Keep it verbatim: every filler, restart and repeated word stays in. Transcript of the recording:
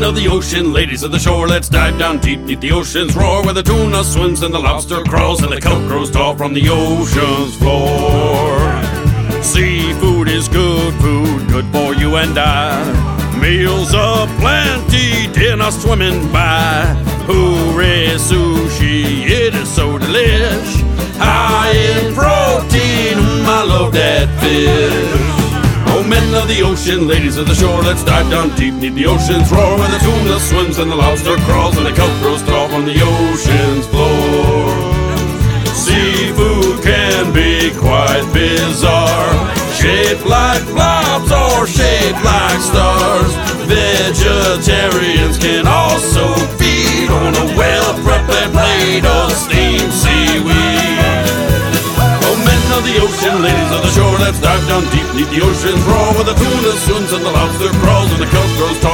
of the ocean, ladies of the shore, let's dive down deep beneath the ocean's roar, where the tuna swims and the lobster crawls and the kelp grows tall from the ocean's floor. Seafood is good food, good for you and I. Meals aplenty, dinner swimming by. Hooray sushi, it is so delish. High in protein, mm, I love that fish. Oh, men of the ocean, ladies of the shore, let's dive down deep beneath the ocean's roar, where the tuna swims and the lobster crawls and the kelp grows tall from the ocean's floor. Seafood can be quite bizarre, shaped like blobs or shaped like stars. Vegetarians can also feed on a well-prepared plate of steamed seaweed. Oh, men of the ocean, ladies of the shore, let's dive down deep beneath the ocean's roar, where the tuna swims and the lobster crawls and the kelp grows tall